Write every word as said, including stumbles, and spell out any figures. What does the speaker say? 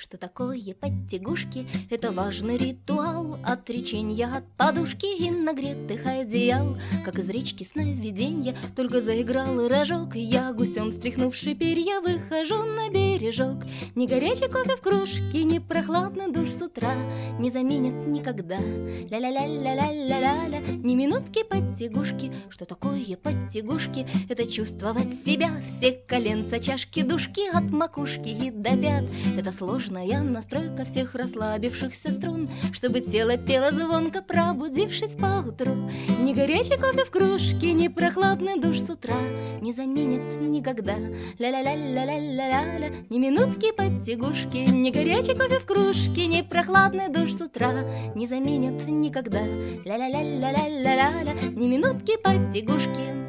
что такое подтягушки. Это важный ритуал отреченья от подушки и нагретых одеял. Как из речки сновиденья, только заиграл рожок, я, гусем стряхнувший перья, выхожу на бережок. Ни горячий кофе в кружке, ни прохладный душ с утра не заменят никогда ля-ля-ля-ля-ля-ля-ля ни минутки подтягушки. Что такое подтягушки? Это чувствовать себя все коленца, чашки, дужки от макушки и до пят. Это сложная настройка всех расслабившихся струн, чтобы тело пело звонко, пробудившись поутру. Ни горячий кофе в кружке, ни прохладный душ с утра не заменят никогда ля-ля-ля-ля-ля-ля-ля ни минутки подтягушки. Ни горячий кофе в кружке, ни прохладный душ с утра не заменят никогда ля-ля-ля-ля-ля-ля-ля ни минутки подтягушки.